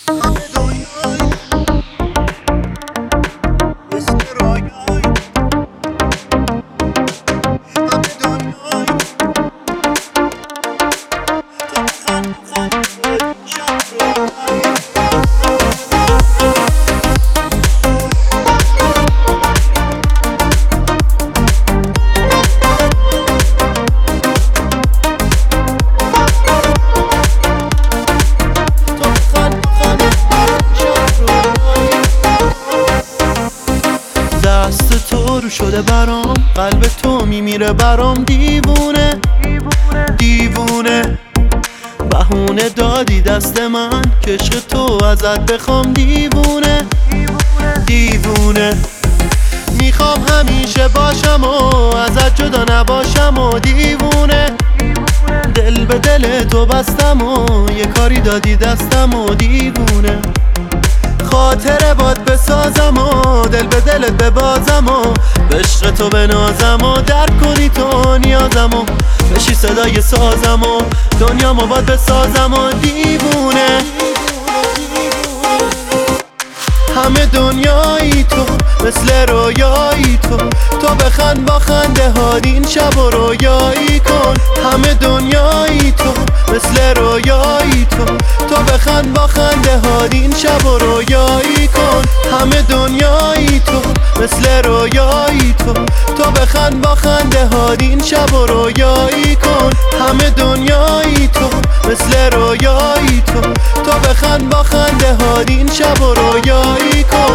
دست تو رو شده برام، قلب تو میمیره برام، دیوونه دیوونه. بهونه دادی دست من که عشق تو ازت بخوام، دیوونه دیوونه. میخوام همیشه باشم و ازت جدا نباشم و دیوونه. دل به دل تو بستم و یه کاری دادی دستم و دیوونه. خاطره باد بسازم و دل به دلت ببازم و به عشق تو بنازم و درک کنی تو نیازم و بشی صدای سازم و دنیامو باد بسازم و دیوونه. همه دنیایی تو مثل رویایی تو بخند با خنده هات این شب و رویایی کن. همه دنیایی تو مثل رویایی تو بخند با خنده هات این شب و رویایی کن. همه دنیایی تو مثل رویایی تو بخند با خنده هات این شب و رویایی کن. همه دنیایی تو مثل رویایی تو بخند با خنده هات این شب و رویایی کن.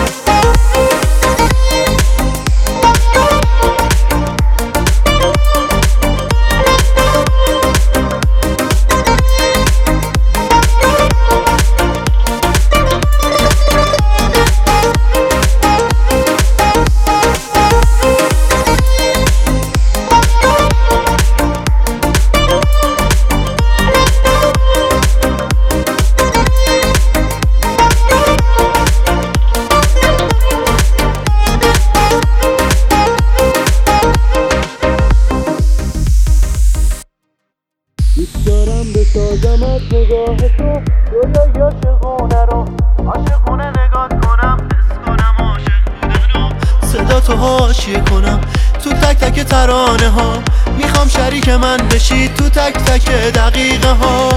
دوست دارم بسازم از نگاه تو رویای عاشقونه رو، عاشقونه نگات کنم، حس کنم عاشق بودن رو، صدا تو حاشیه کنم تو تک تک ترانه ها. میخوام شریک من بشی تو تک تک دقیقه ها.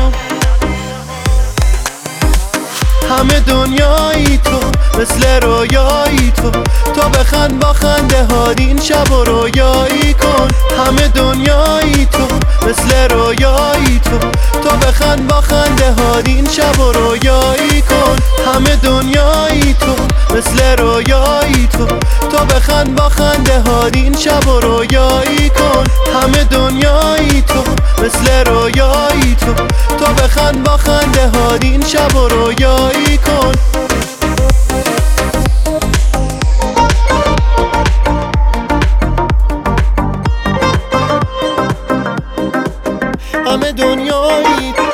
همه دنیایی تو مثل رویایی تو بخند با خنده هات این شب و رویایی کن. همه دنیایی تو مثل رویایی تو بخند با خنده هات این شب و رویایی کن. همه دنیایی تو مثل رویایی تو بخند با خنده هات این شب و رویایی کن. همه دنیایی تو مثل رویایی تو بخند با خنده هات این شب و رویایی کن. همه دنیایی